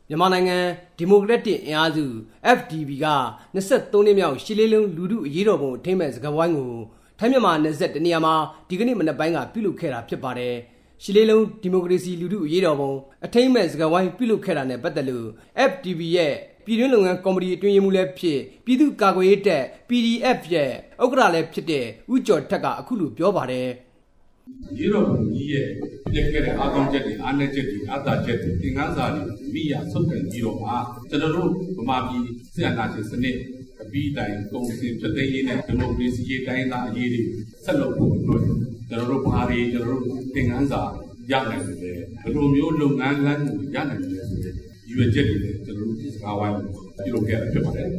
မြန်မာနိုင်ငံဒီမိုကရက်တစ်အင်အားစု FDB က23နှစ်မြောက်ရှစ်လေးလုံးလူထုအရေးတော်ပုံအထိမ်းအမှတ်စကားဝိုင်းကိုထိုင်းမြန်မာနယ်စပ်တနေရာမှာဒီကနေ့မနက်ပိုင်းကပြုလုပ်ခဲ့တာဖြစ်ပါတယ်။ရှစ်လေးလုံးဒီမိုကရေစီလူထုအရေးတော်ပုံအထိမ်းအမှတ်စကားဝိုင်းပြုလုပ်ခဲ့တာနဲ့ပတ်သက်လို့ FDB ရဲ့ပြည်တွင်းလုပ်ငန်းကော်မတီအတွင်းရေးမှူးလည်းဖြစ်ပြည်သူ့ကာကွယ်ရေးတပ် PDF ရဲ့ဥက္ကဋ္ဌလည်းဖြစ်တဲ့ဦးကျော်ထက်ကအခုလိုပြောပါတယ်။ရေတော်ပုံကြီးရဲ့ပြက်ခဲ့တဲ့အားကောင်းချက်တွေအားနည်းချက်တွေအားသာချက်တွေသင်ခန်းစာတွေမိရဆုတ်ကန်ပြီးတော့မှကျွန်တော်တို့ဗမာပြည်စစ်အာဏာရှင်စနစ်အပြီးတိုင်ကုန်စင်ဖြစ်သိရေးနဲ့ဒီမိုကရေစီရေးတိုင်းသားအရေးတွေဆက်လုပ်ဖို့အတွက်ကျွန်တော်တို့ဘာတွေကျွန်တော်တို့သင်ခန်းစာရနိုင်တယ်ဘယ်လိုမျိုးလုပ်ငန်းလမ်းတွေရနိုင်တယ်ဆိုတဲ့ရွေချက်တွေလည်းကျွန်တော်တို့စကားဝိုင်းပြုလုပ်ခဲ့တာဖြစ်ပါတယ်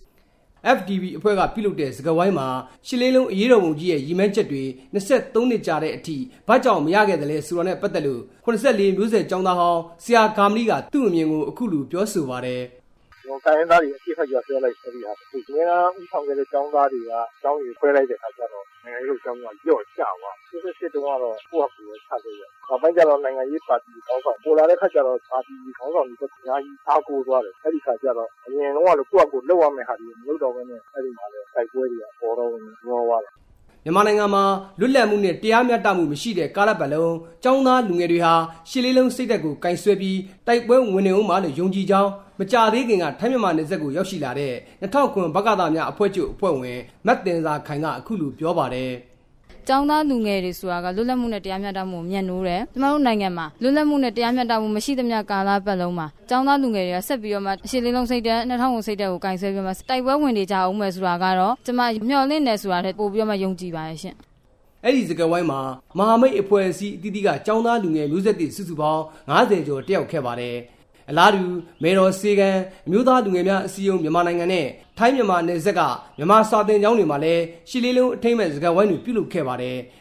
FDB အဖွဲ့ကပြုလုပ်တဲ့စကားဝိုင်းမှာရှစ်လေးလုံးအရေးတော်ပုံကြီးရဲ့ရည်မှန်းချက်တွေ23နှစ်ကြာတဲ့အထိဘာကြောင့်မရခဲ့တယ်လဲဆိုတာနဲ့ပတ်သက်လို့84မျိုးဆက်ကျောင်းသားဟောင်းဆရာဂါမလီကသူ့အမြင်ကိုအခုလိုပြောဆိုပါတယ်တိုင်းရင်းသားတွေအဖြစ်ခက်ကြဆွဲလိုက်ဆိုပြီးဟာဒီကဥဆောင်ခဲ့တဲ့ကျောင်းသားတွေကကျောင်းကြီးခွဲလိုက်တဲ့အခါကျတော့နိုင်ငံရေးကျောင်းကလျော့ကျသွားစစ်တုန်းကတော့ကိုယ့်ဟာကိုယ်ချခဲ့ရ။နောက်ပိုင်းကျတော့နိုင်ငံရေးပါတီခေါင်းဆောင်ပေါ်လာတဲ့ခါကျတော့ပါတီခေါင်းဆောင်တွေကအများကြီးအားကိုးသွားတယ်။အဲ့ဒီခါကျတော့အရင်တော့လည်းကိုယ့်ဟာကိုယ်လုပ်ရမယ့်ဟာတွေမလုပ်တော့ဘဲနဲ့အဲ့ဒီမှာလည်းတိုက်ပွဲတွေကပေါ်တော့ညောသွားတယ်မြန်မာနိုင်ငံမှာလွတ်လပ်မှုနဲ့တရားမျှတမှုမရှိတဲ့ကာလပတ်လုံးကျောင်းသားလူငယ်တွေဟာရှစ်လေးလုံးစိတ်ဓာတ်ကိုကင်ဆွဲပြီးတိုက်ပွဲဝင်နေအောင်မှလို့ယုံကြည်ကြောင်းမကြသေးခင်ကထိုင်းမြန်မာနယ်စပ်ကိုရောက်ရှိလာတဲ့2009ဘကသာများအဖွဲ့ချုပ်အဖွဲ့ဝင်မတ်တင်စာခိုင်ကအခုလိုပြောပါတယ်ကျောင်းသားလူငယ်တွေဆိုတာကလွတ်လပ်မှုနဲ့တရားမျှတမှုကိုမြတ်နိုးတယ်။ကျမတို့နိုင်ငံမှာလွတ်လပ်မှုနဲ့တရားမျှတမှုမရှိသမျှကာလပတ်လုံးမှာကျောင်းသားလူငယ်တွေကဆက်ပြီးတော့မှရှစ်လေးလုံးစိတ်ဓာတ်2000စိတ်ဓာတ်ကိုကင်ဆယ်ပြီးမှတိုက်ပွဲဝင်နေကြအောင်မယ်ဆိုတာကတော့ကျမမျှော်လင့်နေဆိုတာထက်ပိုပြီးတော့မှယုံကြည်ပါရဲ့ရှင်။အဲ့ဒီစကားဝိုင်းမှာမဟာမိတ်အဖွဲ့အစည်းအသီးသီးကကျောင်းသားလူငယ်မျိုးဆက်တွေစုစုပေါင်း90ကျော်တက်ရောက်ခဲ့ပါတယ်။အလားတူမေတော်စေကန်အမျိုးသားလူငယ်များအစည်းအရုံးမြန်မာနိုင်ငံနဲ့ထိုင်းမြန်မာနယ်စပ်ကမြန်မာစာသင်ကျောင်းတွေမှာလည်းရှစ်လေးလုံးအထိမ်းအမှတ်စကားဝိုင်းတွေပြုလုပ်ခဲ့ပါတယ်